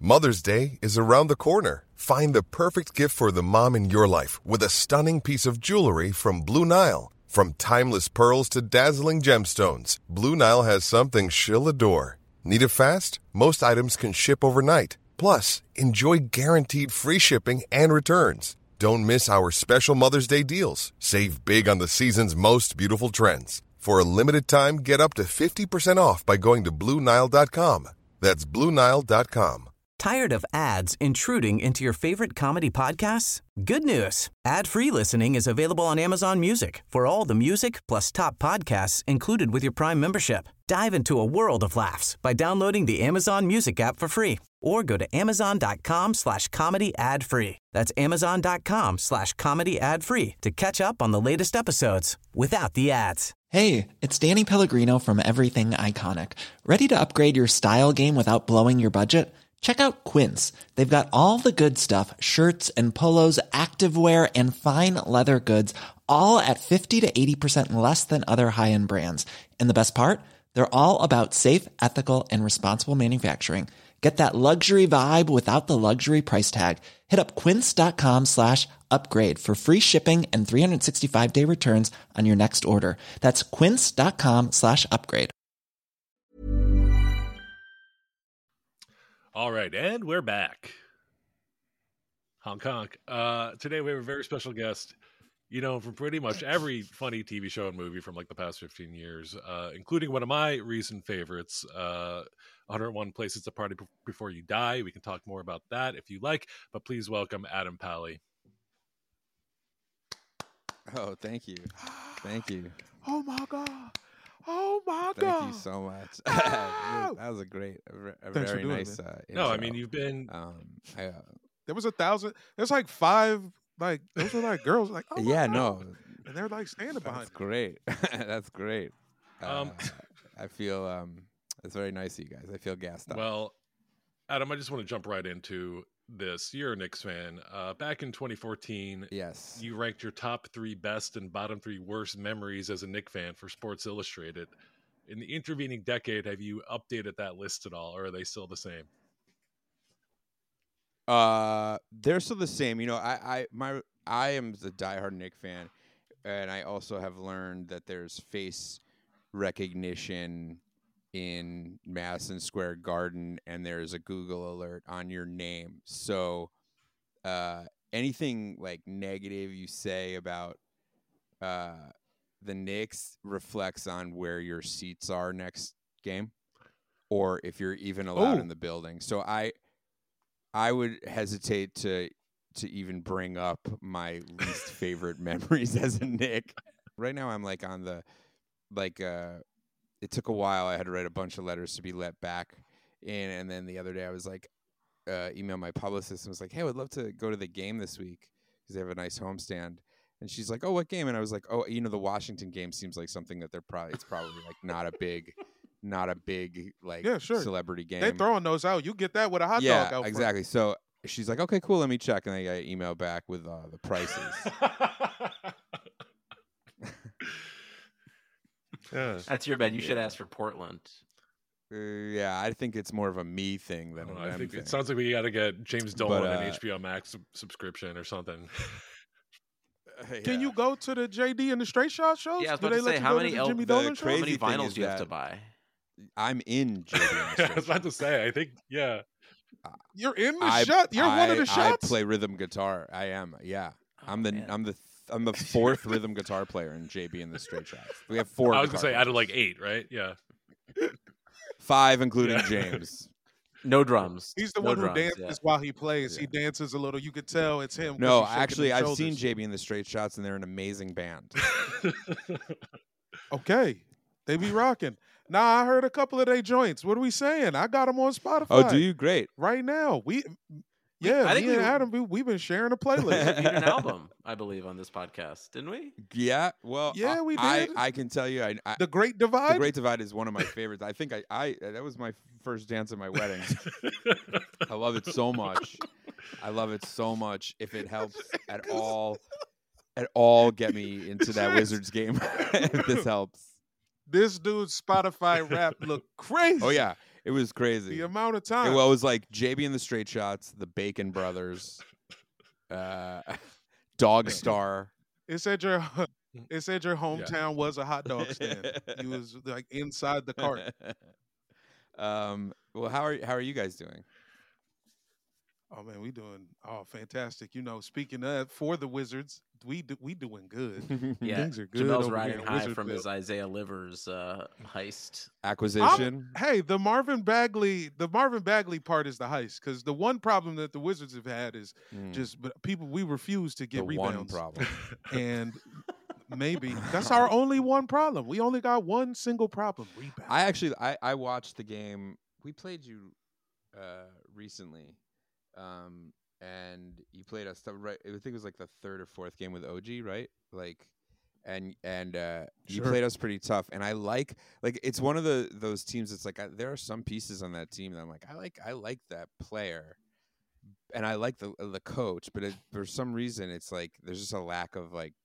Mother's Day is around the corner. Find the perfect gift for the mom in your life with a stunning piece of jewelry from Blue Nile. From timeless pearls to dazzling gemstones, Blue Nile has something she'll adore. Need it fast? Most items can ship overnight. Plus, enjoy guaranteed free shipping and returns. Don't miss our special Mother's Day deals. Save big on the season's most beautiful trends. For a limited time, get up to 50% off by going to BlueNile.com. That's BlueNile.com. Tired of ads intruding into your favorite comedy podcasts? Good news. Ad-free listening is available on Amazon Music for all the music plus top podcasts included with your Prime membership. Dive into a world of laughs by downloading the Amazon Music app for free or go to amazon.com/comedy ad-free. That's amazon.com/comedy ad-free to catch up on the latest episodes without the ads. Hey, it's Danny Pellegrino from Everything Iconic. Ready to upgrade your style game without blowing your budget? Check out Quince. They've got all the good stuff, shirts and polos, activewear, and fine leather goods, all at 50 to 80% less than other high-end brands. And the best part? They're all about safe, ethical, and responsible manufacturing. Get that luxury vibe without the luxury price tag. Hit up quince.com/upgrade for free shipping and 365-day returns on your next order. That's quince.com/upgrade. All right, and we're back. Honk honk. Today we have a very special guest, from pretty much every funny TV show and movie from like the past 15 years, including one of my recent favorites, 101 Places to Party Before You Die. We can talk more about that if you like, but please welcome Adam Pally. Oh, thank you. Thank you. Oh my God. Oh my God. Thank you so much. That was a great, very nice intro. No, I mean, you've been... there was 1,000. There's like 5, like, those were like girls, like, oh yeah, God. no. And they're like standing behind That's great. That's great. I feel, it's very nice of you guys. I feel gassed up. Well, Adam, I just want to jump right into this. You're a Knicks fan. Back in 2014, yes, you ranked your top 3 best and bottom 3 worst memories as a Knicks fan for Sports Illustrated. In the intervening decade, have you updated that list at all, or are they still the same? They're still the same. I am the diehard Knicks fan, and I also have learned that there's face recognition in Madison Square Garden, and there's a Google alert on your name. So anything like negative you say about the Knicks reflects on where your seats are next game, or if you're even allowed in the building. So I would hesitate to even bring up my least favorite memories as a Knick. Right now I'm like on the it took a while. I had to write a bunch of letters to be let back in, and then the other day I was like, email my publicist and was like, hey, I would love to go to the game this week because they have a nice homestand. And she's like, oh, what game? And I was like, oh, the Washington game seems like something that it's probably like not a big like celebrity game. They throwing those out. You get that with a hot dog out front. Exactly. So she's like, okay, cool, let me check. And I got an email back with the prices. That's your bad. You should ask for Portland. Yeah, I think it's more of a me thing than I think thing. It sounds like we got to get James Dolan an HBO Max subscription or something. Can you go to the JD and the Straight Shot shows? Yeah, I was about to say, how many vinyls do you have to buy? I'm in JD. I was about to say, I think, yeah. You're in the shot. You're one of the shots. I play rhythm guitar. I am. Yeah, I'm the fourth rhythm guitar player in JB and the Straight Shots. We have 4. I was gonna say out of like 8, right? Yeah, 5 including James. No drums. He's the one who dances while he plays. Yeah. He dances a little. You could tell it's him. No, actually, I've seen JB and the Straight Shots, and they're an amazing band. Okay, they be rocking. Nah, I heard a couple of their joints. What are we saying? I got them on Spotify. Oh, do you? Great. Right now, I think me and Adam, we've been sharing a playlist. We reviewed an album, I believe, on this podcast, didn't we? Yeah, well, yeah, we did. I can tell you, The Great Divide. The Great Divide is one of my favorites. I think that was my first dance at my wedding. I love it so much. If it helps at all, get me into that Wizards game. If this helps. This dude's Spotify rap look crazy. Oh yeah. It was crazy. The amount of time. It was like JB and the Straight Shots, the Bacon Brothers, Dog Star. It said your hometown was a hot dog stand. You was like inside the cart. Well, how are you guys doing? Oh man, we doing fantastic. Speaking of for the Wizards, we doing good. Yeah, things are good. Jamel's over riding here high in from Wizardville. his Isaiah Livers heist acquisition. Hey, the Marvin Bagley part is the heist, because the one problem that the Wizards have had is just people. We refuse to get the rebounds. one problem, and maybe that's our only one problem. We only got one single problem: rebound. I watched the game. We played you recently. And you played us right. I think it was like the third or fourth game with OG, right? Like, and you played us pretty tough. And I like it's one of those teams that's like there are some pieces on that team that I'm like I like that player, and I like the coach, but for some reason it's like there's just a lack of like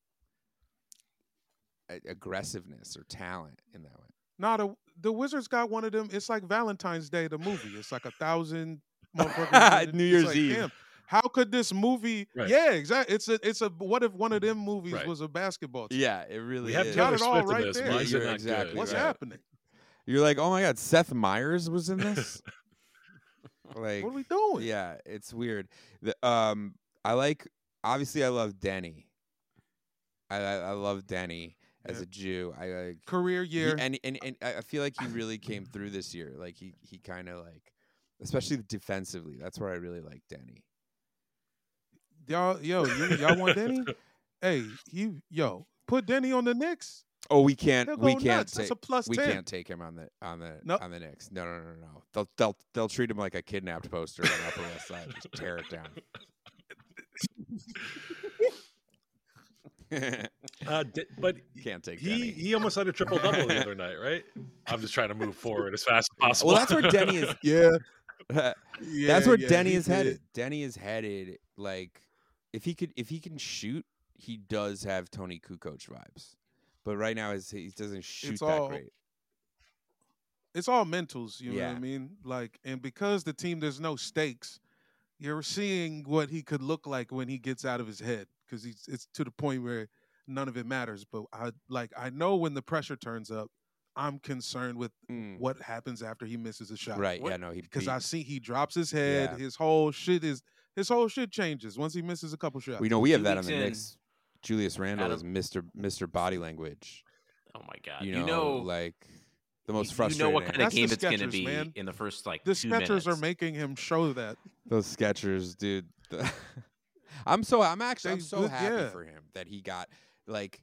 aggressiveness or talent in that way. No, the Wizards got one of them. It's like Valentine's Day, the movie. It's like 1,000 motherfuckers. New Year's like, Eve. Damn, how could this movie? Right. Yeah, exactly. It's a. What if one of them movies Right. was a basketball team? Yeah, it really We have is. Got Taylor it all Swift in right this. there. Why is it You're not exactly good? What's right. happening? You're like, oh my God, Seth Meyers was in this. Like, What are we doing? yeah, it's weird. Obviously I love Denny. I love Denny as a Jew. I Career year. and I feel like he really came through this year. Like he kind of like, especially defensively. That's where I really like Denny. y'all want Denny? Hey, put Denny on the Knicks. Oh, we can't. They'll We go can't nuts. That's take. a plus We 10. can't take him on the Nope. on the Knicks. No. They'll treat him like a kidnapped poster on the Upper West Side. Just tear it down. But Can't take Denny. he almost had a triple double the other night, right? I'm just trying to move forward as fast as possible. Well, that's where Denny is. Yeah. That's where yeah, Denny he is did. headed. Denny is headed like if he can shoot, he does have Tony Kukoc vibes. But right now he doesn't shoot It's that all- great. It's all mentals, you know Yeah. what I mean? Like, and because the team there's no stakes, you're seeing what he could look like when he gets out of his head, because it's to the point where none of it matters. But I know when the pressure turns up, I'm concerned with what happens after he misses a shot. Right. Yeah, no, Because I see he drops his head, Yeah. his whole shit changes once he misses a couple shots. we know we have 2 that on weeks the in, Knicks. Julius Randle Adam- is Mr. Body Language. Oh my God! You know, like the most frustrating. You know what kind of That's the game it's going to Skechers, be man. in the first the 2 Skechers minutes. are making him show that. Those Skechers, dude. I'm so happy Yeah. for him that he got like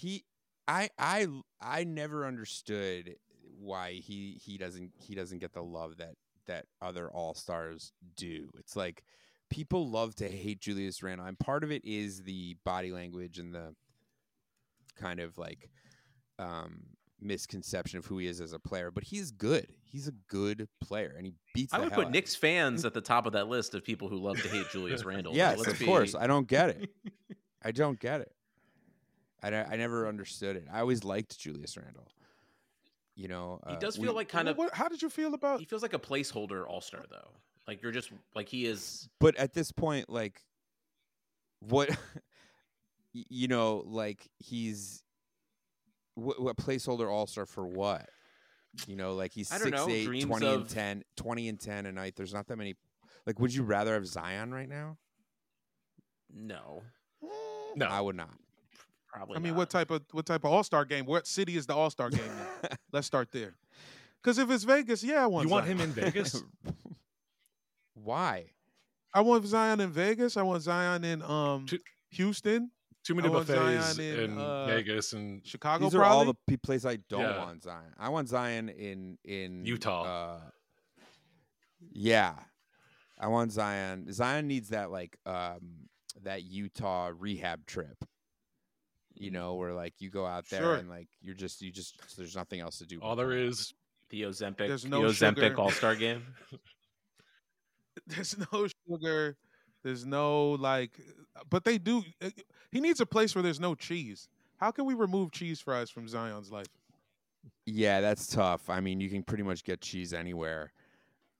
I never understood why he doesn't get the love that other all-stars do. It's like people love to hate Julius Randle, and part of it is the body language and the kind of like misconception of who he is as a player, but he's good. He's a good player, and he beats. I the would hell put out Knicks fans at the top of that list of people who love to hate Julius Randle. Yes, Let's of be- course. I don't get it. I don't get it. I never understood it. I always liked Julius Randle. You know, He does feel like kind of. How did you feel about? He feels like a placeholder all-star though. Like you're just like he is. But at this point, like, what, you know, like he's what placeholder all-star for what? You know, like he's I don't know, 6'8", dreams 20 of- and 10, 20 and 10 a night. There's not that many. Like, would you rather have Zion right now? No, No, I would not. probably. I mean, not. what type of All-Star game? What city is the All-Star game in? Let's start there. Because if it's Vegas, yeah, I want. you want Zion. him in Vegas? Why? I want Zion in Vegas. I want Zion in Too- Houston, Too many I want buffets Zion in in, Vegas and Chicago. These are probably. all the places I don't Yeah. want Zion. I want Zion in Utah. Yeah, I want Zion. Zion needs that that Utah rehab trip. You know, where like you go out there Sure. and like you just there's nothing else to do. all but there that. is. the Ozempic, There's no the Ozempic sugar. All-Star game. There's no sugar. There's no but they do. He needs a place where there's no cheese. How can we remove cheese fries from Zion's life? Yeah, that's tough. I mean, you can pretty much get cheese anywhere.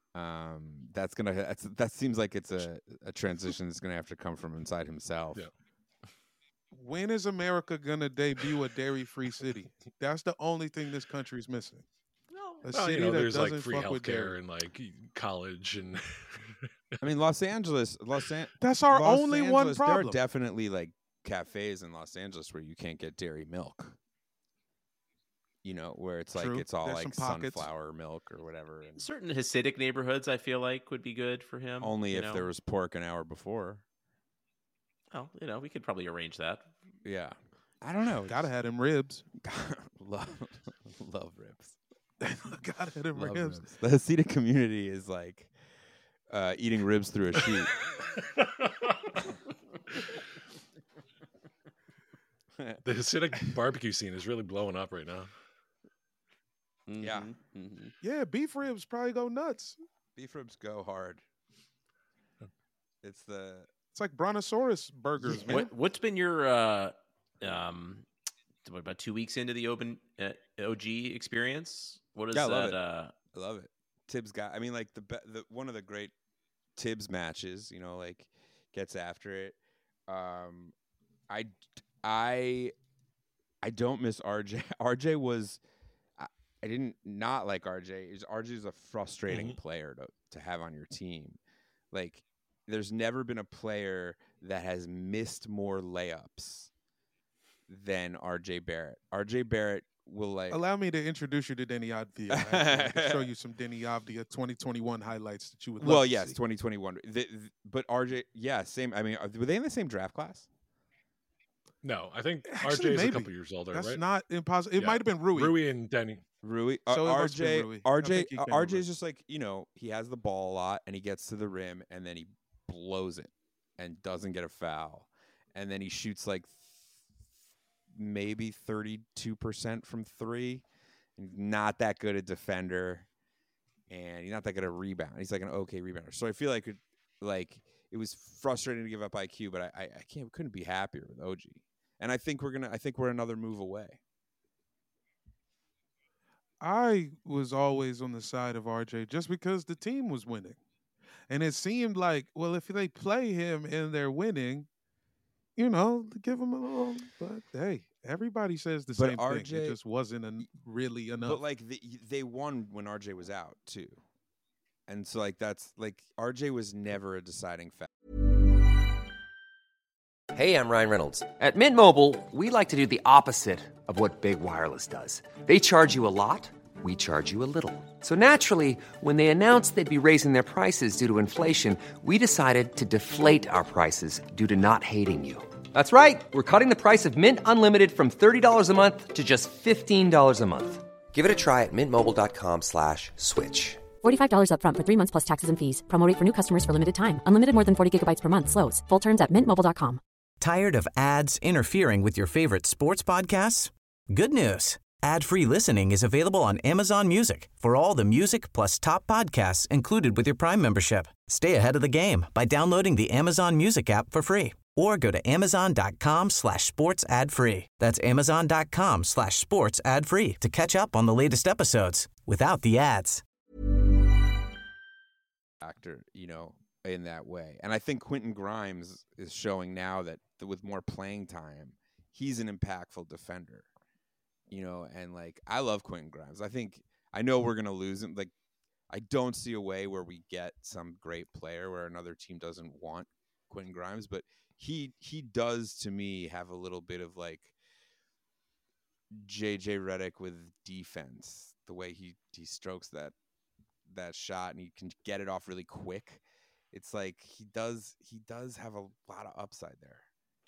That seems like it's a transition that's gonna have to come from inside himself. Yeah. When is America gonna debut a dairy-free city? That's the only thing this country's missing. A city that there's doesn't like free fuck with healthcare dairy. and like college and. I mean, Los Angeles. That's our Los only Angeles, one problem. There are definitely like cafes in Los Angeles where you can't get dairy milk. Where it's True. like it's all There's like some pockets. sunflower milk or whatever. And Certain Hasidic neighborhoods, I feel like, would be good for him. only if there was pork an hour before. Oh, we could probably arrange that. Yeah, I don't know. Gotta have them ribs. love ribs. Gotta have them ribs. The Hasidic community is like eating ribs through a sheet. The Hasidic barbecue scene is really blowing up right now. Mm-hmm. Yeah. Mm-hmm. Yeah, beef ribs probably go nuts. Beef ribs go hard. It's like Brontosaurus burgers, man. What's been your about 2 weeks into the open OG experience? What is that? I love it. Tibbs got. I mean, like the one of the great Tibbs matches. Like gets after it. I don't miss RJ. RJ was. I didn't not like RJ. RJ is a frustrating player to have on your team. Like, there's never been a player that has missed more layups than RJ Barrett. RJ Barrett will like. Allow me to introduce you to Denny Avdia. I can show you some Denny Avdia 2021 highlights that you would love Well, to yes, see. 2021. But RJ, yeah, same. I mean, were they in the same draft class? No, I think Actually, RJ is a maybe. couple years older, That's right? not impossible. It might have been Rui. Rui and Denny. Rui. So it must have been Rui. I think he came RJ over. is just like, he has the ball a lot and he gets to the rim and then he blows it and doesn't get a foul. And then he shoots like maybe 32% from three. Not that good a defender. And he's not that good a rebound. He's like an okay rebounder. So I feel like it was frustrating to give up IQ, but I couldn't be happier with OG. And I think we're another move away. I was always on the side of RJ just because the team was winning. And it seemed like, well, if they play him and they're winning, give him a little. But hey, everybody says the same thing. It just wasn't really enough. But like they won when RJ was out too. And so like that's like RJ was never a deciding factor. Hey, I'm Ryan Reynolds. At Mint Mobile, we like to do the opposite of what Big Wireless does. They charge you a lot, we charge you a little. So naturally, when they announced they'd be raising their prices due to inflation, we decided to deflate our prices due to not hating you. That's right. We're cutting the price of Mint Unlimited from $30 a month to just $15 a month. Give it a try at mintmobile.com/switch. $45 up front for 3 months plus taxes and fees. Promo rate for new customers for limited time. Unlimited more than 40 gigabytes per month slows. Full terms at mintmobile.com. Tired of ads interfering with your favorite sports podcasts? Good news. Ad-free listening is available on Amazon Music for all the music plus top podcasts included with your Prime membership. Stay ahead of the game by downloading the Amazon Music app for free or go to amazon.com/sports ad free. That's amazon.com/sports ad free to catch up on the latest episodes without the ads. Factor, in that way. And I think Quentin Grimes is showing now that with more playing time, he's an impactful defender. And like I love Quentin Grimes. I know we're gonna lose him. Like I don't see a way where we get some great player where another team doesn't want Quentin Grimes, but he does to me have a little bit of like JJ Redick with defense. The way he strokes that shot and he can get it off really quick. It's like he does have a lot of upside there.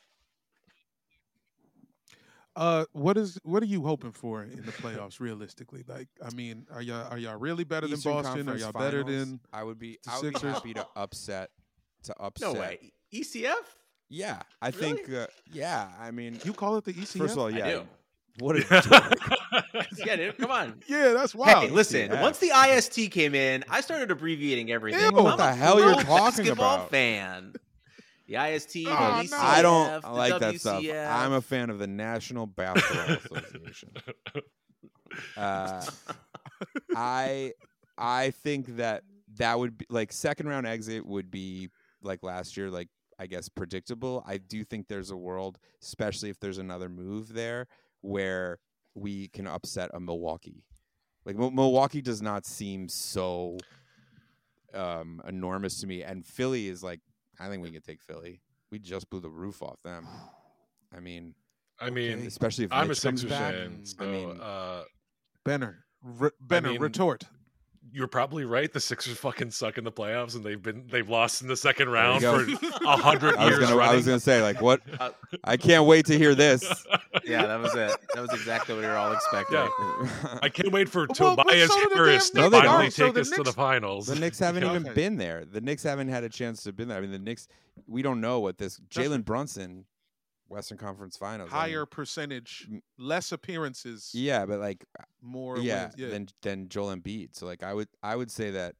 What are you hoping for in the playoffs realistically? Like, I mean, are y'all really better than Eastern Boston? Conference are y'all Finals, better than I would be Sixers? happy to upset. No way. ECF? Yeah, I Really? think yeah, I mean, You call it the ECF? first of all, I yeah. do. What a dork. Yeah, dude, come on. Yeah, that's wild. Hey, listen, ECF. once the IST came in, I started abbreviating everything. Ew. I'm What the a hell you're pro talking basketball about? fan. The IST, the Oh, ECF, no. I don't the like that stuff. WCF. I'm a fan of the National Basketball Association. I think that that would be like second round exit would be like last year, like I guess predictable. I do think there's a world, especially if there's another move there, where we can upset a Milwaukee. Like Milwaukee does not seem so enormous to me, and Philly is like, I think we can take Philly. We just blew the roof off them. I mean, especially if I'm Mitch a Sixers comes back. fan. So, Benner, retort. You're probably right. The Sixers fucking suck in the playoffs, and they've lost in the second round for 100 years. I was gonna say, like, what? I can't wait to hear this. Yeah, that was it. That was exactly what we were all expecting. Yeah. I can't wait for Tobias Harris to finally take us to the finals. The Knicks haven't even been there. The Knicks haven't had a chance to be there. I mean, the Knicks. We don't know what this Jalen Brunson. Western Conference Finals. Higher percentage, less appearances. Yeah, but like more than Joel Embiid. So like I would say that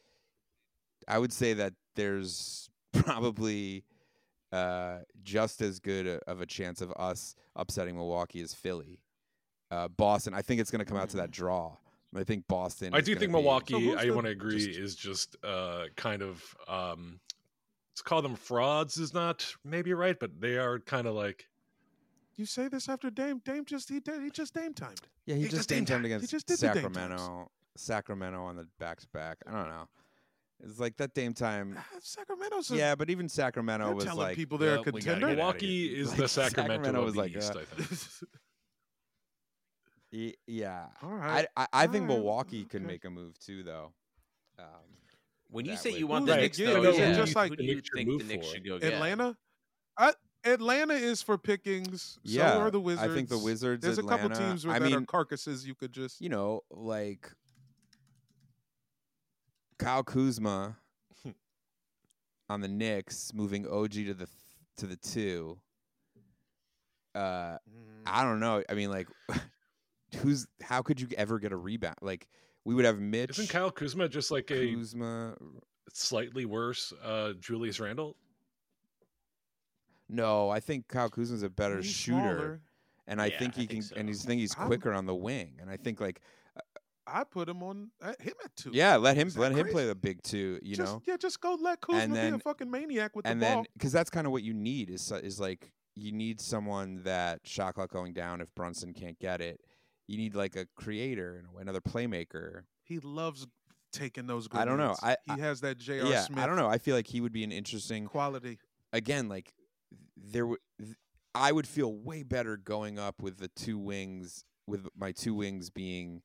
there's probably just as good of a chance of us upsetting Milwaukee as Philly. Boston, I think it's going to come out to that draw. I think Boston. I do think Milwaukee, I want to agree, is just kind of to call them frauds is not maybe right, but they are kind of like. You say this after Dame. Dame just he just Dame timed. Yeah, he just Dame timed against Sacramento. Sacramento on the back-to-back. I don't know. It's like that Dame time. Sacramento's. But even Sacramento was telling like people they're a contender. Milwaukee is like the Sacramento of the like, East, I think. Yeah. All right. I think Milwaukee could make a move too, though. When you say you want the Knicks, though, just like who do you think the Knicks should go get? Atlanta? Atlanta is for pickings. Yeah, so are the Wizards. I think the Wizards. There's Atlanta, a couple teams that are carcasses you could just. Like Kyle Kuzma on the Knicks, moving OG to the 2. I don't know. I mean, like, how could you ever get a rebound? Like, we would have Mitch. Isn't Kyle Kuzma just like Kuzma, slightly worse Julius Randle? No, I think Kyle Kuzma's a better shooter, smaller. And I think he can. So. And he's quicker on the wing. And I think like I put him on him at 2. Yeah, let him play the big 2. Just go let Kuzma be a fucking maniac with the ball. And then because that's kind of what you need is like you need someone that shot clock going down if Brunson can't get it. You need like a creator and another playmaker. He loves taking those grenades. I don't know. He has that J.R. Smith. I don't know. I feel like he would be an interesting quality. Again, like I would feel way better going up with the 2 wings, with my 2 wings being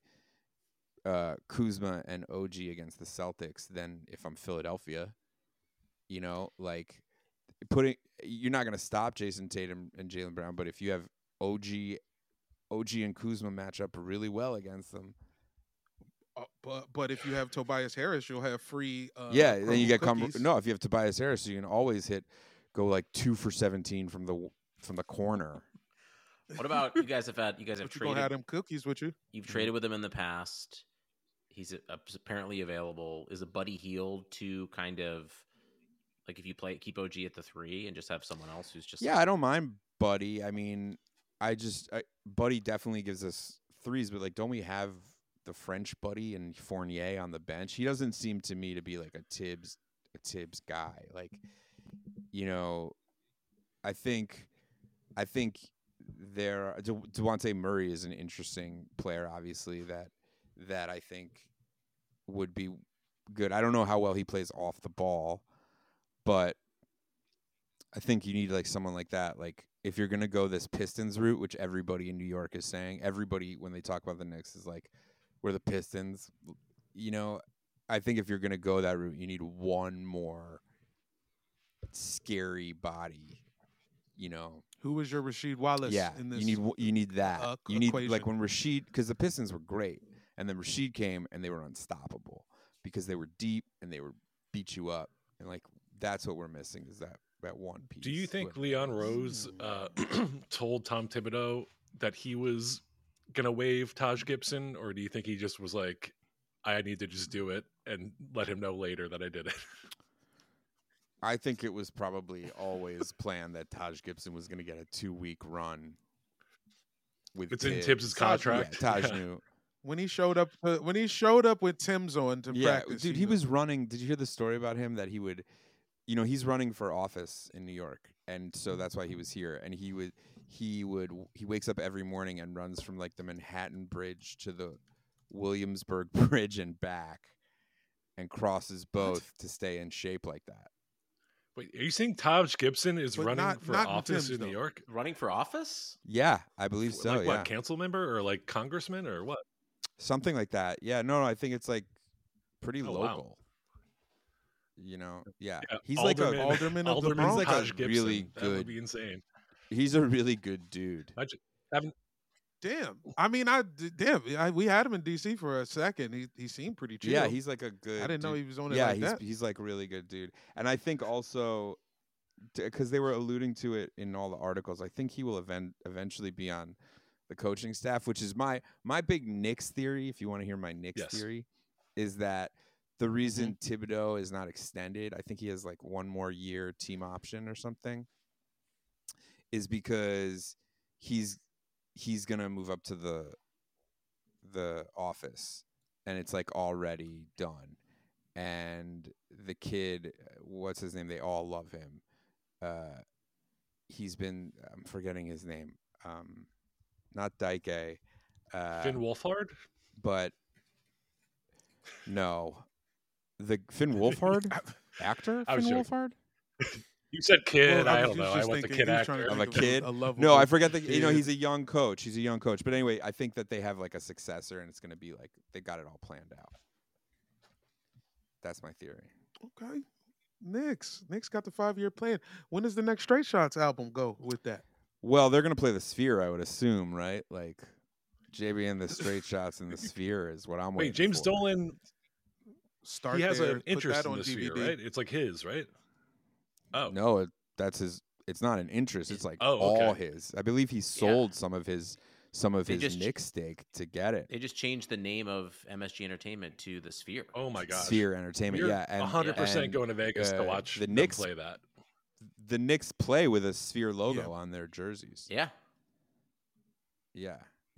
Kuzma and OG against the Celtics than if I'm Philadelphia. Like you're not going to stop Jason Tatum and Jaylen Brown, but if you have OG and Kuzma match up really well against them. But if you have Tobias Harris, you'll have free. Then you get if you have Tobias Harris, you can always go like 2 for 17 from the corner. What about you guys? Have traded. You gonna have them cookies with you? You've traded with him in the past. He's apparently available. Is a Buddy Hield to kind of like if you keep OG at the 3 and just have someone else who's just I don't mind Buddy. I mean. Buddy definitely gives us threes, but like, don't we have the French Buddy and Fournier on the bench? He doesn't seem to me to be like a Tibbs guy. Like, I think DeJounte Murray is an interesting player, obviously that I think would be good. I don't know how well he plays off the ball, but I think you need like someone like that. Like if you're going to go this Pistons route, which everybody in New York is saying, everybody when they talk about the Knicks is like, we're the Pistons. I think if you're going to go that route, you need one more scary body. Who was your Rasheed Wallace? Yeah, in this you need that. You need equation. like when Rasheed, because the Pistons were great, and then Rasheed came and they were unstoppable because they were deep and they were beat you up, and like that's what we're missing is that one piece. Do you think Leon Rose told Tom Thibodeau that he was gonna waive Taj Gibson, or do you think he just was like, I need to just do it and let him know later that I did it? I think it was probably always planned that Taj Gibson was going to get a 2-week run with it's Tibbs. in Tibbs' contract. Taj knew. When he showed up with Tim's on to practice, dude, he was running. Did you hear the story about him that he would, he's running for office in New York, and so that's why he was here. And he wakes up every morning and runs from like the Manhattan Bridge to the Williamsburg Bridge and back, and crosses both to stay in shape like that. Wait, are you saying Taj Gibson is But running for not office in Tim's, New York? Running for office? Yeah, I believe so. Like yeah, what, council member or like congressman or what? something like that. Yeah, no, I think it's like pretty Oh, local. wow. Yeah. Yeah, He's like a alderman of the Alderman Bronx? He's like a Taj Gibson. really That would good- be insane. he's a really good dude. Imagine having Damn. I mean, we had him in DC for a second. He seemed pretty chill. Yeah, he's like a good. I didn't know dude. he was on it Yeah, like that. he's like a really good dude, and I think also because they were alluding to it in all the articles, I think he will eventually be on the coaching staff, which is my big Knicks theory. If you want to hear my Knicks Yes. theory, is that the reason Thibodeau is not extended, I think he has like one more year team option or something, is because he's gonna move up to the office, and it's like already done. And the kid, what's his name? They all love him. He's been, I'm forgetting his name. Not Dyke. Finn Wolfhard? But no, the Finn Wolfhard actor. I was Finn joking. Wolfhard. You said kid. Well, I was don't know. I just want the thinking kid he was trying to actor. Of a think of kid? a lovable No, I forget the. kid. He's a young coach. He's a young coach. But anyway, I think that they have like a successor, and it's going to be like they got it all planned out. That's my theory. Okay. Knicks got the 5-year plan. When does the next Straight Shots album go with that? Well, they're going to play the Sphere, I would assume, right? Like JB and the Straight Shots in the Sphere is what I'm waiting Wait, James for. Dolan, Start he has there, an put interest that in on the DVD. sphere, right? It's like his, right? Oh. No, that's his. It's not an interest. It's like Oh, all okay. his. I believe he sold some of his They his just- Knicks stake to get it. They just changed the name of MSG Entertainment to the Sphere. Oh my gosh. Sphere Entertainment. We're yeah, and 100% and, going to Vegas to watch the them Knicks. play that. The Knicks play with a Sphere logo Yeah. on their jerseys. Yeah. Yeah.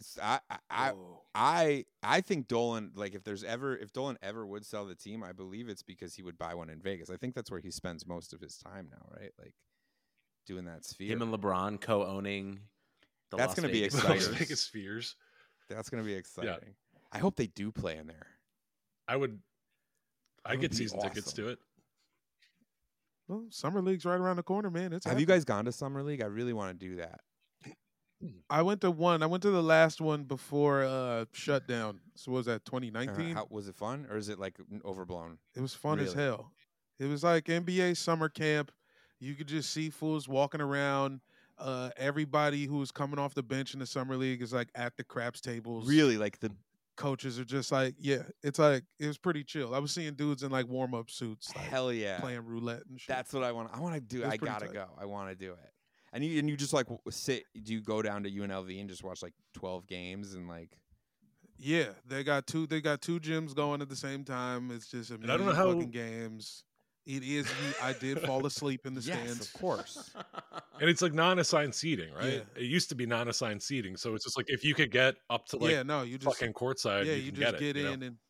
I think Dolan, like if Dolan ever would sell the team, I believe it's because he would buy one in Vegas. I think that's where he spends most of his time now, right? Like doing that Sphere. Him and LeBron co-owning the That's Las gonna be Vegas exciting. Spheres. Vegas Spheres. That's gonna be exciting. I hope they do play in there. I'd would get be season tickets awesome. to it. Well, Summer League's right around the corner, man. It's Have you happening. guys gone to Summer League? I really want to do that. I went to one. I went to the last one before shutdown. So what was that 2019? How, was it fun or is it like overblown? It was fun as Really? hell. It was like NBA summer camp. You could just see fools walking around. Everybody who was coming off the bench in the summer league is like at the craps tables. Really, like the Coaches are just like, yeah. It's like it was pretty chill. I was seeing dudes in like warm up suits, like hell yeah. playing roulette and shit. That's what I want. I want to do. It was I pretty gotta tight. go. I want to do it. And you just like sit. Do you go down to UNLV and just watch like 12 games and like? Yeah, they got two gyms going at the same time. It's just a I don't million know how- fucking games. It is. I did fall asleep in the stands. Yes, of course. And it's like non-assigned seating, right? Yeah. It used to be non-assigned seating, so it's just like if you could get up to like Yeah, no, you just fucking courtside, yeah, you you can just get get it. in and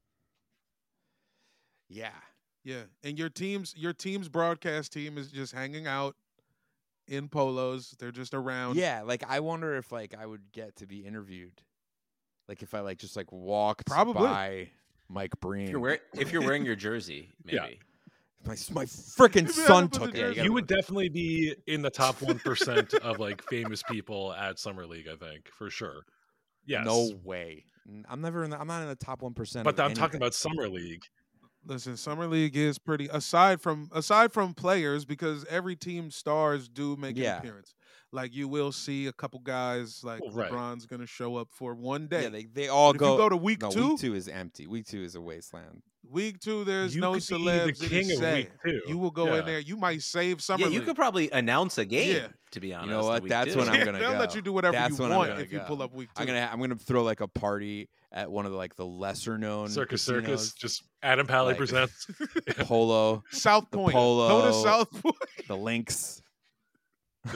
Yeah. yeah, and your team's broadcast team is just hanging out in polos. They're just around. Yeah, like I wonder if like I would get to be interviewed, like if I like just like walked Probably. by Mike Breen. If you're wearing your jersey, maybe. Yeah. my freaking If you son had to put took the it. jersey- You would definitely be in the top 1% of like famous people at Summer League, I think, for sure. Yes. No way. I'm never in. I'm not in the top 1%. But of I'm talking anything. about Summer League. Listen, summer league is pretty. Aside from players, because every team's stars do make an Yeah. appearance. Like you will see a couple guys like Well, right. LeBron's going to show up for one day. Yeah, they all But if go. you go to week no, two- week 2 is empty. Week 2 is a wasteland. Week 2, there's You no could be the celebs. It king is of week sad. 2. You will go Yeah. in there. You might save summer Yeah, league. you could probably announce a game. Yeah. To be honest, You know what? week That's two. when I'm gonna They'll go. let you do whatever That's you when I'm want gonna if you go. pull up week 2. I'm gonna throw like a party at one of the like the lesser known Circus casinos. Circus, just Adam Pally Like- presents. Polo, South the Point. Polo. Go to South Point. the Lynx.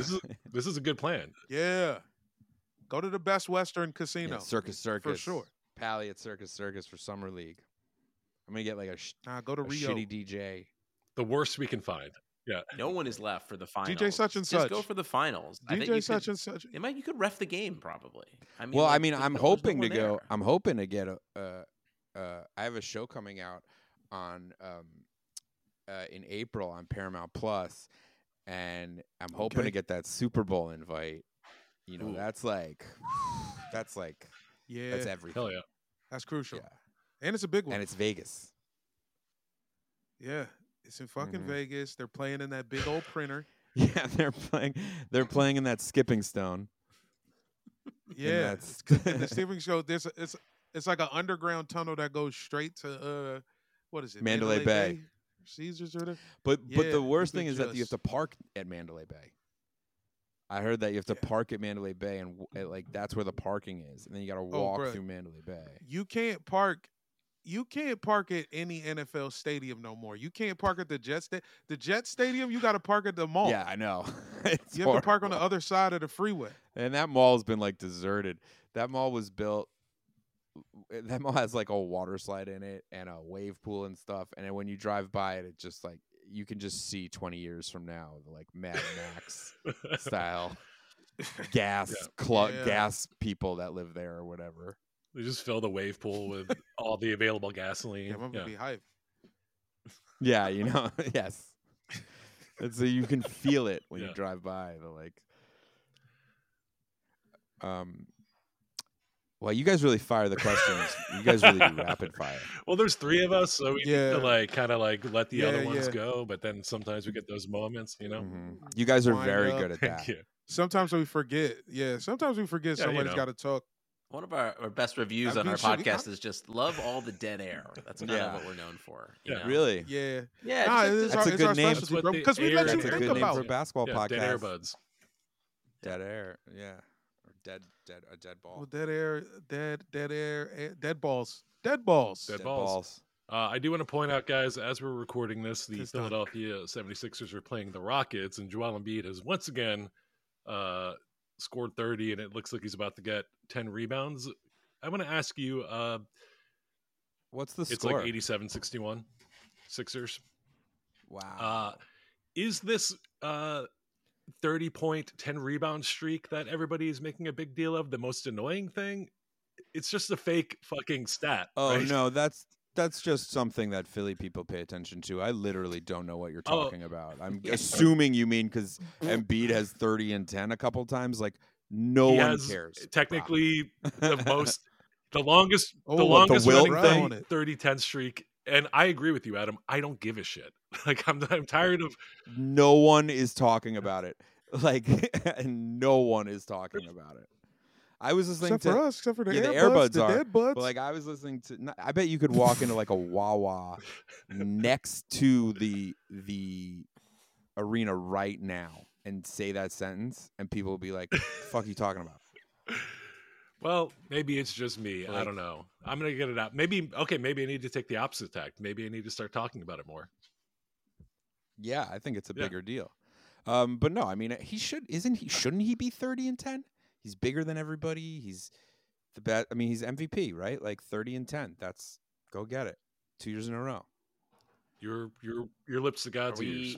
This is a good plan. Yeah. Go to the Best Western Casino. Yeah, Circus Circus For sure. Pally at Circus Circus for Summer League. I'm gonna get like go to a Rio. shitty DJ. The worst we can find. Yeah. No one is left for the finals. DJ such and Just such. go for the finals. I think DJ you such could, and such. You could ref the game probably. I mean, Well, like, I mean, there's I'm no hoping one to go. there. I'm hoping to get I have a show coming out on in April on Paramount Plus, and I'm hoping to get that Super Bowl invite. You know, Ooh. that's like Yeah, that's everything. Hell yeah. that's crucial. Yeah. And it's a big one. And it's Vegas. Yeah, it's in fucking Mhm. Vegas. They're playing in that big old printer. Yeah, they're playing in that skipping stone. Yeah, that's- and the Steven show. It's like an underground tunnel that goes straight to what is it? Mandalay Bay. Caesars or whatever. But Yeah, the worst you thing could is that you have just- to park at Mandalay Bay. I heard that you have to Yeah. park at Mandalay Bay, and like that's where the parking is, and then you got to walk bruh. through Mandalay Bay. You can't park at any NFL stadium no more. You can't park at the Jets. The Jet Stadium, you got to park at the mall. Yeah, I know. It's You have to park on the horrible. other side of the freeway. And that mall's been like deserted. That mall was built. That mall has like a water slide in it and a wave pool and stuff. And then when you drive by it, it's just like you can just see 20 years from now, the like Mad Max style gas Yeah. gas people that live there or whatever. They just fill the wave pool with all the available gasoline. Yeah, I'm gonna be hyped. Yeah, you know, yes. And so you can feel it when you Yeah. drive by. The like, well, you guys really fire the questions. You guys really do rapid fire. Well, there's three of us, so we need Yeah. to like kind of like let the other Yeah, ones yeah. go. But then sometimes we get those moments, you know. Mhm. You guys are Wind very up. good at Thank that. you. Sometimes we forget. Yeah, sometimes we forget Yeah, you somebody's know. got to talk. One of our best reviews I on mean, our shit, we- podcast is just love all the dead air. That's kind Yeah. of what we're known for. You Yeah. know? Really? Yeah, Yeah. Nah, just it's like That's a it's good our name. That's specialty, what bro. the Because we air let is. you That's a think good name about for a it. basketball Yeah, podcast. dead air buds. Dead air. Yeah. Or a dead ball. Well, dead air, dead balls, dead balls. Dead balls. I do want to point out, guys, as we're recording this, the This time. Philadelphia 76ers are playing the Rockets, and Joel Embiid has once again scored 30, and it looks like he's about to get 10 rebounds. I want to ask you, What's the it's score? like 87-61, Sixers. Wow. Is this 30-point, 10-rebound streak that everybody is making a big deal of the most annoying thing? It's just a fake fucking stat. Oh right? no, that's just something that Philly people pay attention to. I literally don't know what you're Oh. talking about. I'm assuming you mean because Embiid has 30 and 10 a couple times. Like no He one has cares. technically the longest Oh, what, the longest Wilt running thing? on it. 30-10 streak. And I agree with you, Adam. I don't give a shit. Like I'm tired of No one is talking about it. Like no one is talking about it. I was listening Except to for us, except for the yeah, the earbuds, earbuds the are. dead buds. But like I was listening to, I bet you could walk into like a Wawa next to the arena right now and say that sentence, and people will be like, "The fuck are you talking about?" well, maybe it's just me. I Like- don't know. I'm gonna get it out. Maybe I need to take the opposite tact. Maybe I need to start talking about it more. Yeah, I think it's a Yeah. bigger deal. But no, I mean shouldn't he be 30 and 10? He's bigger than everybody. He's the best. I mean, he's MVP, right? Like 30 and 10. That's go get it. 2 years in a row. Your lips to God's Are ears. we?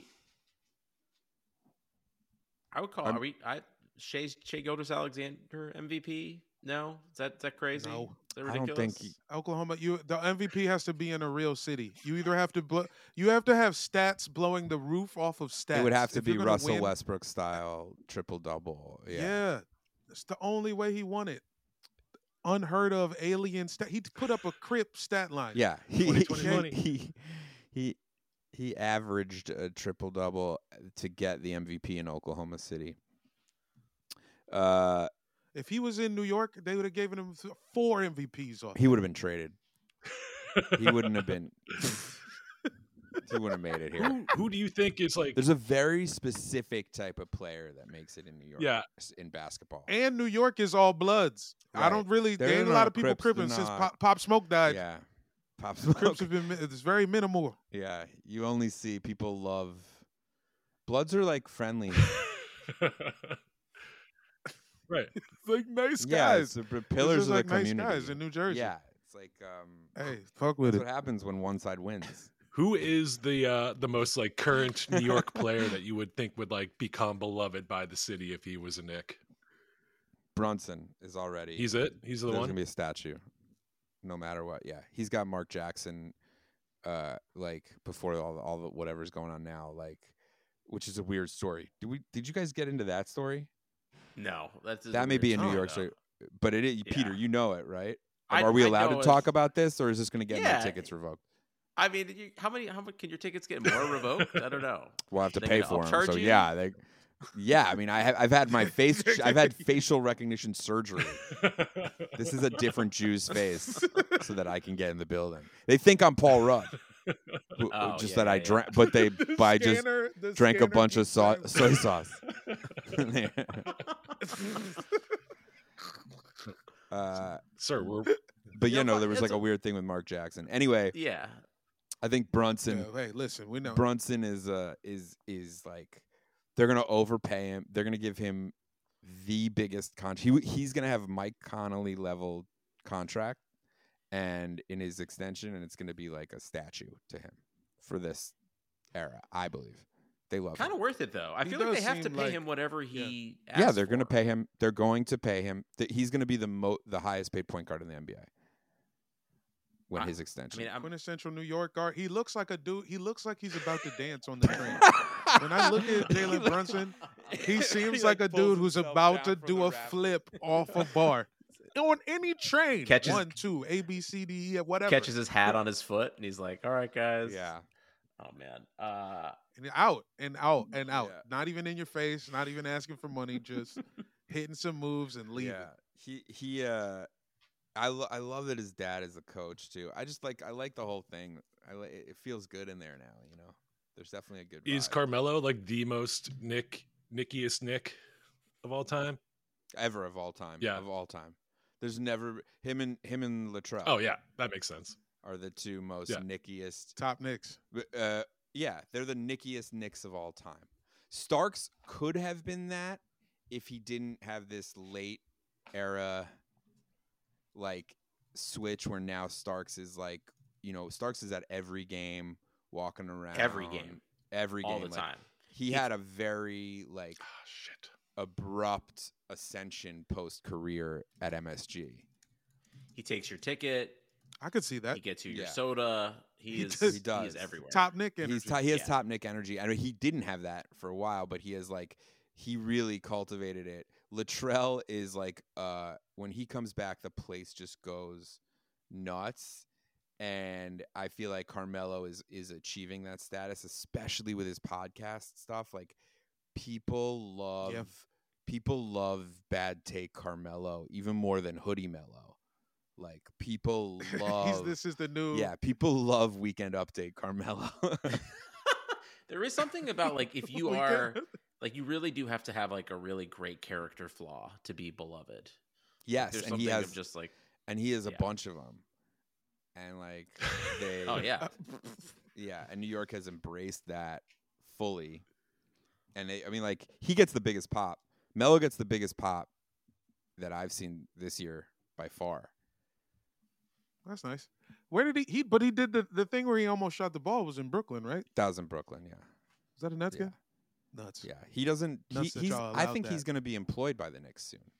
I would call. I'm- Are we? Shea Gilgeous-Alexander MVP? No, is that crazy? No. Is that I don't ridiculous? think Oklahoma, the MVP has to be in a real city. You either have to you have to have stats blowing the roof off of stats. it would have to If be you're gonna Russell win- Westbrook style triple double. Yeah, it's the only way he won it. Unheard of alien stat. He put up a Crip stat line. Yeah, 2020. he averaged a triple double to get the MVP in Oklahoma City. If he was in New York, they would have given him 4 MVPs off. He would have been traded. He wouldn't have been. He wouldn't have made it here. Who do you think is like? There's a very specific type of player that makes it in New York. Yeah. In basketball. And New York is all Bloods. I Right. don't really. They're There ain't a not lot of people Crips, they're cripping since not- Pop Smoke died. Yeah. Pop Crips Smoke. have been. It's very minimal. Yeah. You only see people love. Bloods are like friendly. Right. Like nice Yeah. guys. it's the It's pillars just of like the nice community. guys in New Jersey. Yeah. It's like Hey, fuck with that's it. what happens when one side wins. Who is the most like current New York player that you would think would like become beloved by the city if he was a Knick? Brunson is already. He's it. He's the There's one. gonna be a statue, no matter what. Yeah, he's got Mark Jackson, like before all the whatever's going on now, like, which is a weird story. Did you guys get into that story? No, That may be a New story, York though. story, but it is Yeah. Peter. You know it, right? I- Are we I allowed know to talk it. about this, or is this going to get my Yeah. tickets revoked? I mean, how many can your tickets get more revoked? I don't know. We'll have to They pay gonna for them. upcharge So you? yeah, yeah. I mean, I've had my face. I've had facial recognition surgery. This is a different Jew's face, so that I can get in the building. They think I'm Paul Rudd, Oh, just yeah, that I yeah, drank, but they just drank a bunch of soy sauce. Sir, we're But Yeah, there was it's like a weird thing with Mark Jackson. Anyway, Yeah. I think Brunson. Yeah, hey, listen, we know. Brunson is like they're gonna overpay him. They're gonna give him the biggest contract. He's gonna have Mike Connolly level contract, and in his extension, and it's gonna be like a statue to him for this era. I believe they love Kind him. of worth it though. I He feel like does they have to seem pay like- him whatever he. Yeah, asks they're gonna for. pay him. They're going to pay him. He's gonna be the highest paid point guard in the NBA when his I extension. mean, I'm, Quintessential New York guard. He looks like a dude. He looks like he's about to dance on the train. When I look at Jalen Brunson, he seems like a dude who's about to do a flip off a bar on any train. Catches- 1, 2, A, B, C, D, E, whatever. catches his hat on his foot and he's like, "All right, guys." Yeah. Oh man. And out and out and out. Yeah. Not even in your face. Not even asking for money. Just hitting some moves and leaving. Yeah, I love that his dad is a coach too. I like the whole thing. It feels good in there now. There's definitely a good. is vibe. Carmelo like the most Nickiest Nick of all time? ever of all time. Yeah. Of all time. There's never him and Latrell. Oh yeah, that makes sense. Are the two most Yeah. nickiest. Top Knicks. Yeah, they're the nickiest Knicks of all time. Starks could have been that if he didn't have this late era like switch where now Starks is like, Starks is at every game walking around. Every game. Every game. All the like, time. He had a very Ah, shit. abrupt ascension post career at MSG. He takes your ticket. I could see that. He gets you your Yeah. soda. He does. is. He does. He is everywhere. Top Nick energy. He has Yeah. top Nick energy. I mean, he didn't have that for a while, but he has he really cultivated it. Latrell is when he comes back, the place just goes nuts. And I feel like Carmelo is achieving that status, especially with his podcast stuff. Like people love Bad Take Carmelo even more than Hoodie Mello. Like people love This is the new. yeah, people love Weekend Update Carmelo. There is something about like if you We are can- like you really do have to have like a really great character flaw to be beloved. Yes, There's and something he has of just like and he has a yeah. bunch of them. And they oh yeah. yeah, and New York has embraced that fully. And he gets the biggest pop. Melo gets the biggest pop that I've seen this year by far. That's nice. Where did he? But he did the thing where he almost shot the ball was in Brooklyn, right? That was in Brooklyn, yeah. Is that a Nets Yeah. game? Nuts. Yeah. He doesn't Nuts that he's y'all I allowed think he's that. going to be employed by the Knicks soon.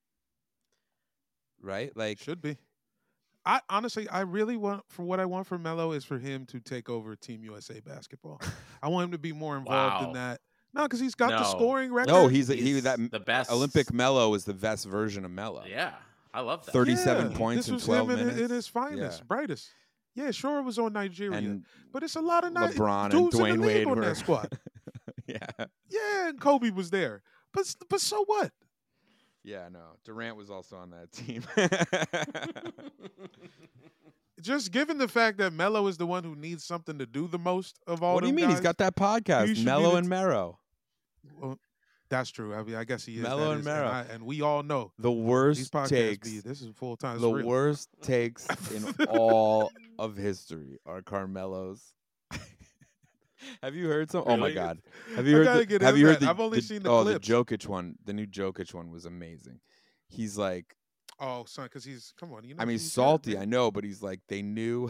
Right? Like Should be. I honestly, I really want what I want for Melo is for him to take over Team USA basketball. I want him to be more involved in Wow. that. No, because he's got the No. scoring record. no, He's that the best Olympic Melo is the best version of Melo. Yeah, I love that. 37 Yeah, points this in was 12 him minutes. in his finest, Yeah. brightest. Yeah, sure, it was on Nigeria, And but it's a lot of LeBron and dudes in Dwayne the league Wade on were that squad. yeah. Yeah, and Kobe was there, but so what? Yeah, no. Durant was also on that team. Just given the fact that Melo is the one who needs something to do the most of all. What do you them mean? He's guys, got that he podcast, should be Mello the and Mero. Well, that's true. I mean, I guess he is. Melo that and is, Mero. and we all know The these worst podcasts takes. be. This is full time. The worst takes in all of history are Carmelo's. Have you heard some? Oh my Really? God! Have you I heard? gotta get Have in you heard that. the? I've only seen the oh, clips. the Jokic one. The new Jokic one was amazing. He's like, Oh, son, because come on. You know I mean, he's salty, hurt, I man. know, but he's like, they knew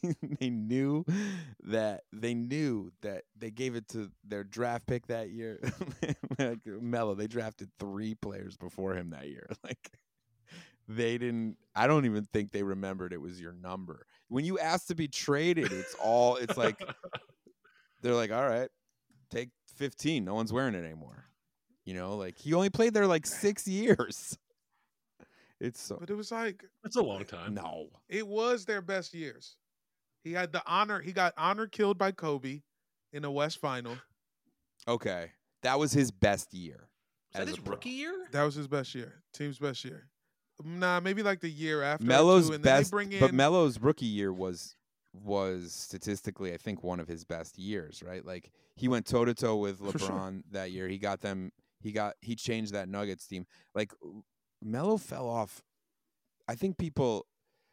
that they gave it to their draft pick that year. Like Melo, they drafted 3 players before him that year. Like they didn't. I don't even think they remembered it was your number. When you ask to be traded, it's like they're like, all right, take 15. No one's wearing it anymore. You know, like he only played there like 6 years. It's so. But it was like That's a long time. No. it was their best years. He had the honor. He got honor killed by Kobe in the West Final. Okay. That was his best year. Was that as his a pro. rookie year? That was his best year. Team's best year. Nah, maybe like the year after. Melo's too, and then they best, bring in, but Melo's rookie year was statistically, I think, one of his best years, right? Like he went toe to toe with For LeBron sure. that year. He changed that Nuggets team. Like Melo fell off. I think people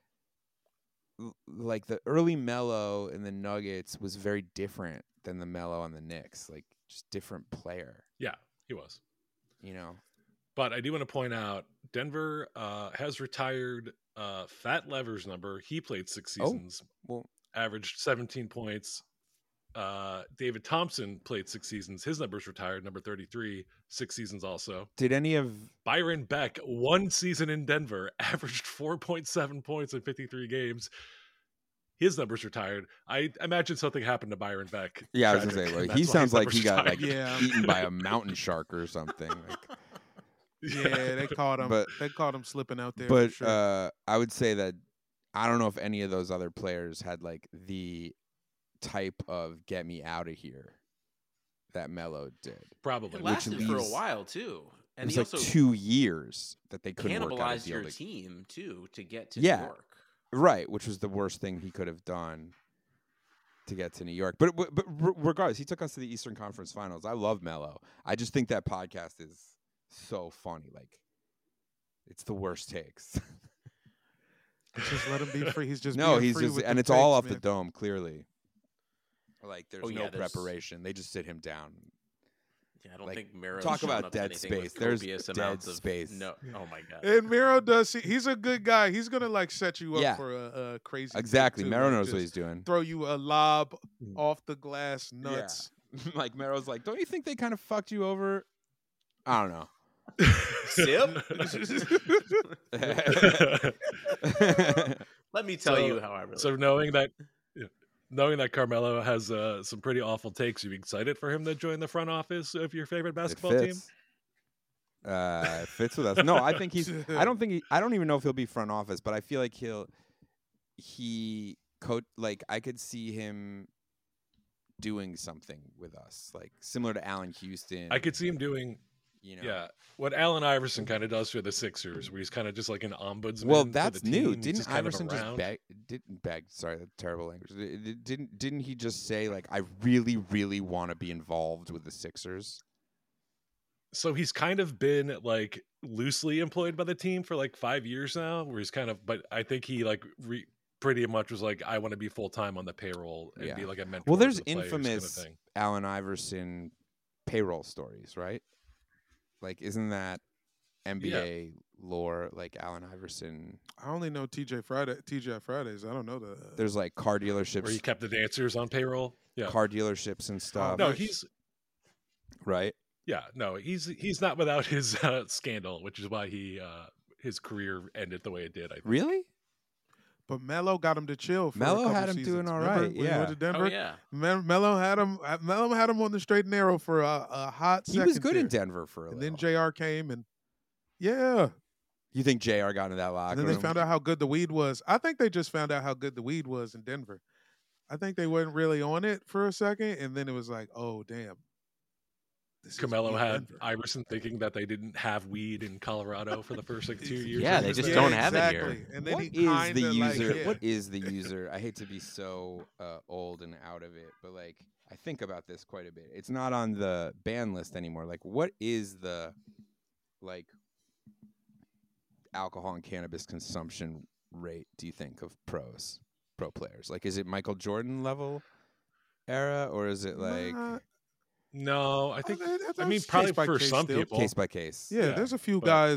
like the early Melo in the Nuggets was very different than the Melo on the Knicks. Like just different player, Yeah, he was. you know. But I do want to point out Denver has retired Fat Lever's number. He played 6 seasons, Well, averaged 17 points. David Thompson played 6 seasons. His number's retired, number 33, 6 seasons also. did any of Byron Beck, 1 season in Denver, averaged 4.7 points in 53 games. His number's retired. I imagine something happened to Byron Beck. Yeah, I was gonna Tragic, say, like, and he that's why sounds his like number's he got like retired. Yeah. eaten by a mountain shark or something. Like, yeah, they caught him. But- They caught him slipping out there. but for sure. I would say that I don't know if any of those other players had like the type of get me out of here that Melo did. Probably. It lasted for a leaves- while too, It and was he like also 2 years that they couldn't work out a cannibalized deal. your team too to get to Yeah. New York. Right, which was the worst thing he could have done to get to New York. But regardless, he took us to the Eastern Conference Finals. I love Melo. I just think that podcast is so funny. Like, it's the worst takes. Just let him be free. He's just No, being he's free just, with and the it's all takes, off man. the dome. Clearly, like there's Oh, no yeah, there's- preparation. They just sit him down. Yeah, I don't like, think Mero's talk shown about up to dead anything with space. There's copious dead amounts of space. No, oh my god. And Mero does. He's a good guy. He's gonna like set you up Yeah. for a crazy. thing, Exactly, too, Mero like, knows what just he's doing. Throw you a lob Mm. off the glass, nuts. Like Mero's like, don't you think they kind of fucked you over? I don't know. Sip? Let me tell you how I really. So knowing that Carmelo has some pretty awful takes, you excited for him to join the front office of your favorite basketball it team? fits. It fits with us. No, I think he's. I don't even know if he'll be front office, but I feel like he coach. Like I could see him doing something with us, like similar to Allen Houston. I could see him doing, you know. yeah, what Allen Iverson kind of does for the Sixers, where he's kind of just like an ombudsman. Well, for that's the new. team. He's Didn't just kind of Iverson just around. beg? Sorry, that's terrible language. Didn't he just say like, I really, really want to be involved with the Sixers? So he's kind of been like loosely employed by the team for like 5 years now, where he's kind of. But I think he like pretty much was like, I want to be full time on the payroll and be like a mentor. Well, there's to the players kind of infamous thing. Allen Iverson payroll stories, right? Like, isn't that NBA lore? Like Allen Iverson, I only know TJ Fridays. I don't know the. there's like car dealerships, Where he kept the dancers on payroll. Yeah. car dealerships and stuff. No, he's right. he's not without his scandal, which is why his career ended the way it did. I think. Really? But Melo got him to chill. For a Melo couple had him seasons. doing all Remember right, when he yeah. went to Denver. Oh yeah. Melo had him on the straight and narrow for a hot He second. was good in there. Denver for a And little. then JR came and yeah. You think JR got into that locker And then room? they found out how good the weed was. I think they just found out how good the weed was in Denver. I think they weren't really on it for a second, and then it was like, oh damn. This is Carmelo weed had Denver. Iverson thinking that they didn't have weed in Colorado for the first like 2 years. Yeah, of they his just thing. don't have it here. exactly. And then What he is the kinda, like, user? yeah. What is the user? I hate to be so old and out of it, but like I think about this quite a bit. It's not on the ban list anymore. Like, what is the like alcohol and cannabis consumption rate? Do you think of pro players? Like, is it Michael Jordan level era, or is it like Nah, No, I think. that's I mean, case probably by for case some still. people. case by case? yeah, Yeah, there's a few but- guys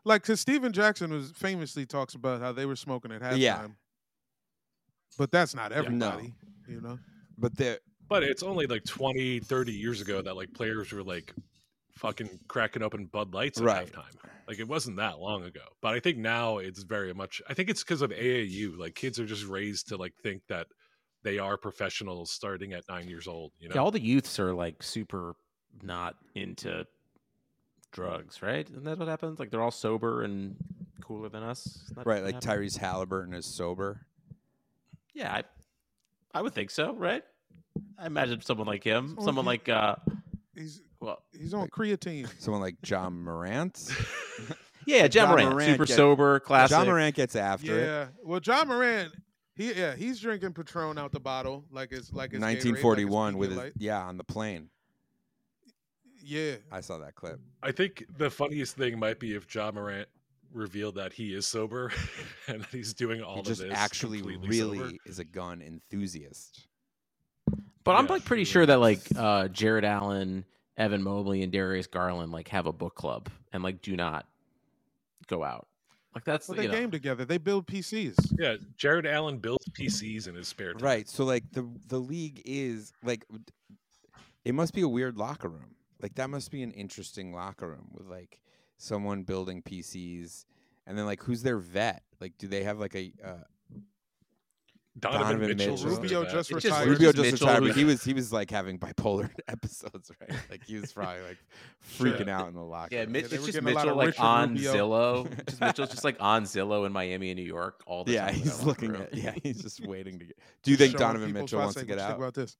Like, because Steven Jackson famously talks about how they were smoking at halftime. Yeah. But that's not everybody, you know? But it's only like 20, 30 years ago that like players were like fucking cracking open Bud Lights at halftime. Like it wasn't that long ago. But I think now it's very much, I think it's because of AAU. Like kids are just raised to like think that they are professionals starting at 9 years old. You know? Yeah, all the youths are like super not into drugs, right? Isn't that what happens? Like they're all sober and cooler than us. Right, like Tyrese Halliburton is sober. Yeah, I would think so, right? I imagine someone like him, someone like he's on creatine. Someone like John Morant. Yeah, John Morant, super sober, classic. John Morant gets after it. Yeah, well, John Morant, he's drinking Patron out the bottle like it's 1941 Gatorade, with his on the plane. Yeah, I saw that clip. I think the funniest thing might be if John Morant revealed that he is sober and that he's doing all of this. He just actually really sober. is a gun enthusiast. But I'm like pretty sure that like Jared Allen, Evan Mobley, and Darius Garland like have a book club and like do not go out. Like that's they game together. They build PCs. Yeah, Jared Allen builds PCs in his spare time. Right. So like the league is like, it must be a weird locker room. Like that must be an interesting locker room with like someone building PCs, and then like who's their vet? Like, do they have like a Donovan Mitchell? Rubio just retired. Rubio just retired, but he was like having bipolar episodes, right? Like he was probably like freaking out in the locker room. It's just Mitchell like on Zillow. Mitchell's just like on Zillow in Miami and New York all the time. He's looking at. Yeah, he's just waiting to get. Do you think Donovan Mitchell wants to get out? About this?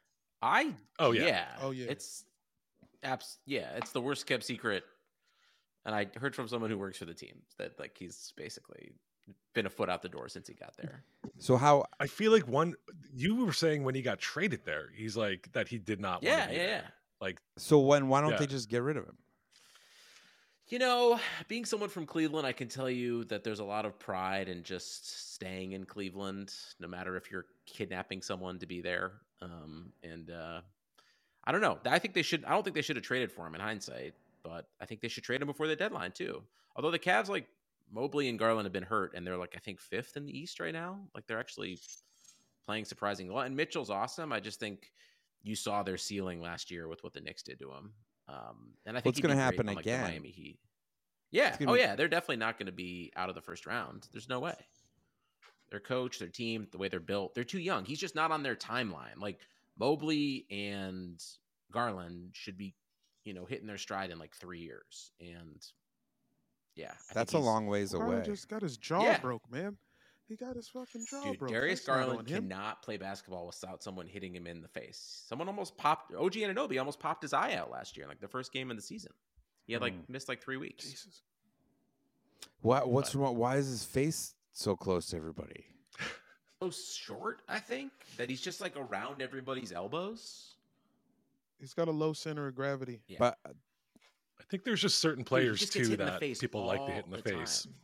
It's it's the worst kept secret. And I heard from someone who works for the team that like he's basically been a foot out the door since he got there. So how I feel like you were saying when he got traded there, he's like that he did not. Want to be there. Like so why don't they just get rid of him? You know, being someone from Cleveland, I can tell you that there's a lot of pride in just staying in Cleveland, no matter if you're kidnapping someone to be there. I don't know. I don't think they should have traded for him in hindsight, but I think they should trade him before the deadline too. Although the Cavs, like Mobley and Garland, have been hurt, and they're like I think 5th in the East right now. Like they're actually playing surprisingly well. And Mitchell's awesome. I just think you saw their ceiling last year with what the Knicks did to him. And I think what's going to happen on, like, again? The Miami Heat. Yeah. Yeah. They're definitely not going to be out of the first round. There's no way. Their coach, their team, the way they're built, they're too young. He's just not on their timeline. Like Mobley and Garland should be, hitting their stride in like 3 years. And yeah, that's a long ways away. Garland just got his jaw broke, man. He got his fucking jaw broke. Darius Garland cannot play basketball without someone hitting him in the face. Someone almost popped. OG Anunoby almost popped his eye out last year, like the first game of the season. He had missed like 3 weeks. Jesus. What's wrong? Why is his face so close to everybody? So short, I think that he's just like around everybody's elbows. He's got a low center of gravity. Yeah. But I think there's just certain players too that people like to hit in the face. Time.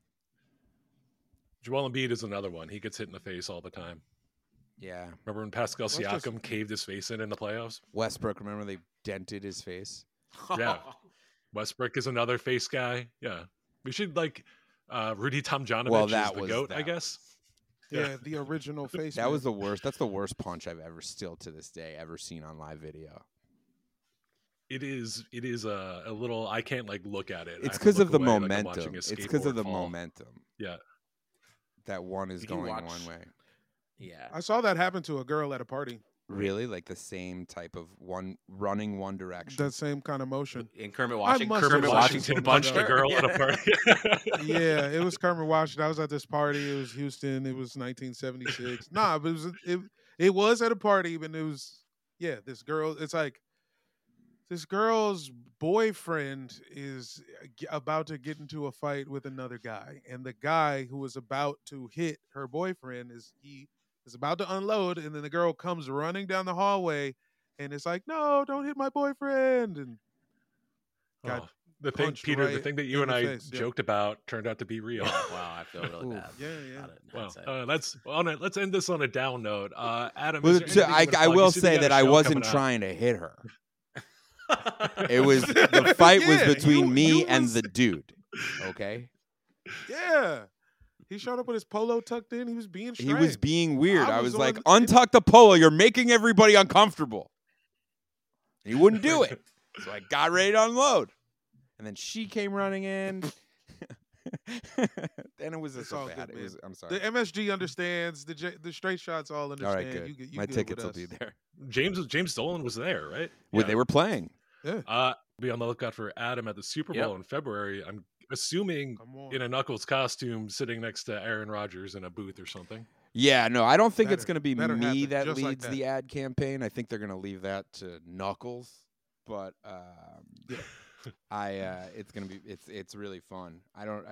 Joel Embiid is another one. He gets hit in the face all the time. Yeah. Remember when Pascal Siakam caved his face in the playoffs? Westbrook, remember they dented his face? Yeah. Westbrook is another face guy. Yeah. We should Rudy Tomjanovich is the GOAT, I guess. Yeah, the original face. That was the worst. That's the worst punch I've still to this day, ever seen on live video. It is a little, I can't look at it. It's because of the momentum. It's because of the momentum. Yeah. That one is going one way. Yeah. I saw that happen to a girl at a party. Really? Like the same type of running one direction? That same kind of motion. In Kermit Washington. Kermit Washington punched a girl at a party. Yeah, it was Kermit Washington. I was at this party. It was Houston. It was 1976. Nah, but it was at a party, but it was, this girl, it's like, this girl's boyfriend is about to get into a fight with another guy. And the guy who was about to hit her boyfriend is about to unload. And then the girl comes running down the hallway and it's like, no, don't hit my boyfriend. And the thing that you and I joked about turned out to be real. Yeah, wow, I feel really bad. Yeah. Wow. Let's end this on a down note. Adam, I will say that I wasn't trying to hit her. It was the fight was between me and the dude. Okay. Yeah. He showed up with his polo tucked in. He was being strange. He was being weird. I was like, on- untuck the polo. You're making everybody uncomfortable. He wouldn't do it. So I got ready to unload. And then she came running in. Then it was It's so all bad. good, It was, man. I'm sorry. The MSG understands. The straight shots all understand. All right, good. You My good tickets will with be us. there. James Dolan was there, right? Well, they were playing. Yeah. Be on the lookout for Adam at the Super Yep. Bowl in February. I'm assuming Come on. in a Knuckles costume, sitting next to Aaron Rodgers in a booth or something. Yeah, no, I don't think it's Better- going to be better me happen, that just like leads that. the ad campaign. I think they're going to leave that to Knuckles. But it's going to be it's really fun. I don't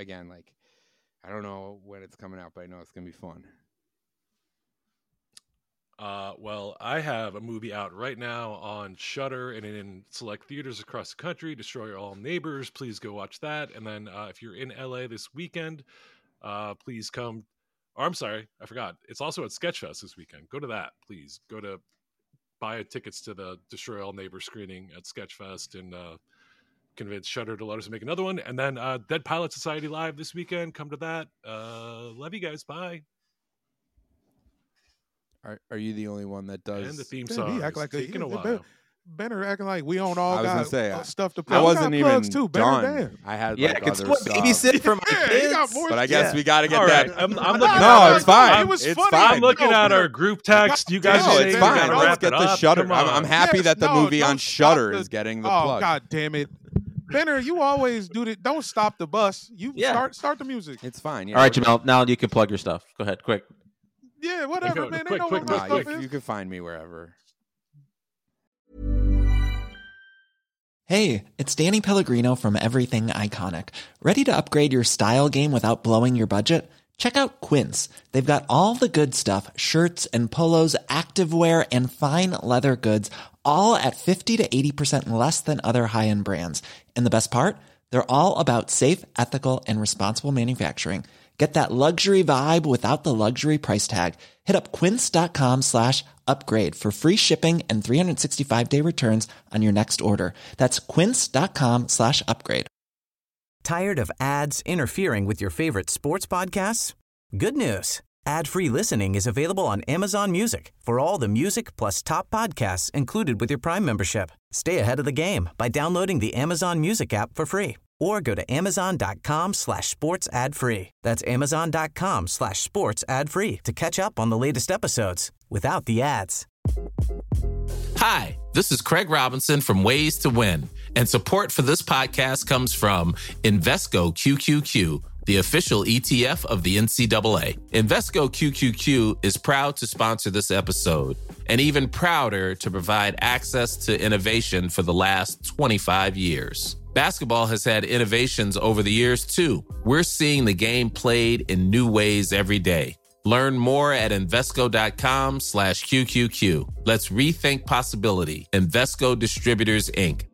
know when it's coming out, but I know it's going to be fun. Well, I have a movie out right now on Shudder and in select theaters across the country. Destroy All Neighbors. Please go watch that. And then if you're in LA this weekend, please come. Or I'm sorry, I forgot. It's also at Sketchfest this weekend. Go to that, please. Go to buy tickets to the Destroy All Neighbors screening at Sketchfest and convince Shudder to let us make another one. And then Dead Pilot Society Live this weekend. Come to that. Love you guys. Bye. Are you the only one that does? And the theme Damn, song he act like taking a he- while. Benner acting like we own all I was gonna got say, stuff to play. I We wasn't got even plugs too. Benner, done. damn. I had Yeah, like can other someone stuff. babysit for my Yeah, kids? he got more But I stuff. guess we got to get All right, that. I'm looking. No, it's fine. It was It's funny. fine. I'm looking No, at Benner. our group text. You guys No, are saying it's we fine. gotta Let's wrap get it the up. Shudder. Come on. I'm happy Yes, that the no, movie on don't stop Shudder the- is getting the Oh plug. God damn it, Benner! You always do that. Don't stop the bus. You start the music. It's fine. Yeah, All right, Jamel. Now you can plug your stuff. Go ahead, quick. Yeah, whatever, Quick, man. quick, They know quick, what my quick, stuff is. You can find me wherever. Hey, it's Danny Pellegrino from Everything Iconic. Ready to upgrade your style game without blowing your budget? Check out Quince. They've got all the good stuff, shirts and polos, activewear, and fine leather goods, all at 50 to 80% less than other high-end brands. And the best part? They're all about safe, ethical, and responsible manufacturing. Get that luxury vibe without the luxury price tag. Hit up quince.com/upgrade for free shipping and 365-day returns on your next order. That's quince.com/upgrade. Tired of ads interfering with your favorite sports podcasts? Good news. Ad-free listening is available on Amazon Music for all the music plus top podcasts included with your Prime membership. Stay ahead of the game by downloading the Amazon Music app for free or go to amazon.com/sports ad free. That's amazon.com/sports ad free to catch up on the latest episodes without the ads. Hi, this is Craig Robinson from Ways to Win, and support for this podcast comes from Invesco QQQ, the official ETF of the NCAA. Invesco QQQ is proud to sponsor this episode, and even prouder to provide access to innovation for the last 25 years. Basketball has had innovations over the years, too. We're seeing the game played in new ways every day. Learn more at Invesco.com/QQQ. Let's rethink possibility. Invesco Distributors, Inc.